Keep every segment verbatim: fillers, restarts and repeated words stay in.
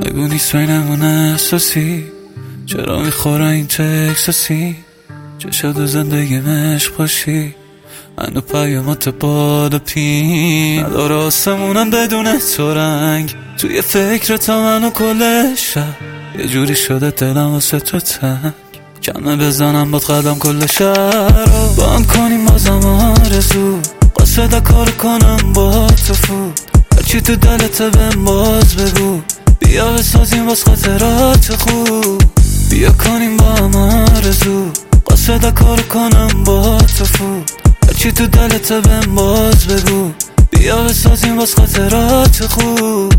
بگو نیست بینمون احساسی، چرا میخوره این تکساسی؟ چه شد و زندگی مشق باشی، منو پیامات باد پین نداره آسمونم بدون تو رنگ. توی فکر تا منو کل شب یه جوری شده دلم واسه تو تنگ. کمه بزنم باد قدم کل شهر رو بام کنیم بازم آرزو. قصد کار کنم با تو فود، هرچی تو دلت بهم باز بگو. بیا بسازیم باز خاطرات خوب، بیا کنیم با هم آرزو. قصد کار کنم با تو فود، هرچی تو دلت بهم باز بگو. بیا بسازیم باز خاطرات خوب.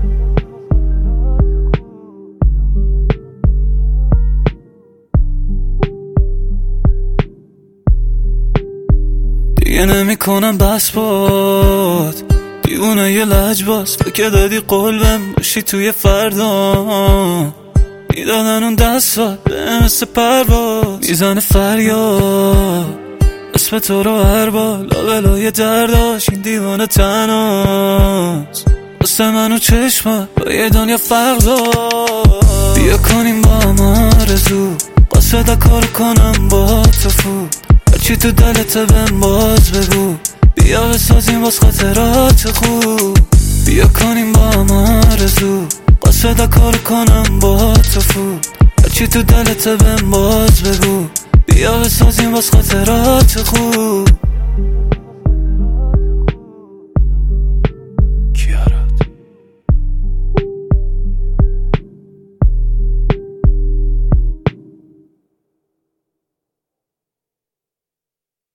دیگه نمی کنم بس باد، دیوونه یه لجباز. فکر دادی قول بهم باشی توی فردا، میدادن اون دستات به مثل پرواز. میزنه فریاد اسم تو رو هر بار، لابلای درداش این دیوانه تناست. واسه منو چشمات با یه دنیا فرق داد. بیا کنیم با هم آرزو، قصد کار کنم با تو فود، هرچی تو دلت بهم باز بگو. بیا بسازیم باز خاطرات خوب، بیا کنیم با هم آرزو. قصد کار کنم با تو فود، هرچی تو دلت بهم باز بگو. بیا بسازیم باز خاطرات خوب.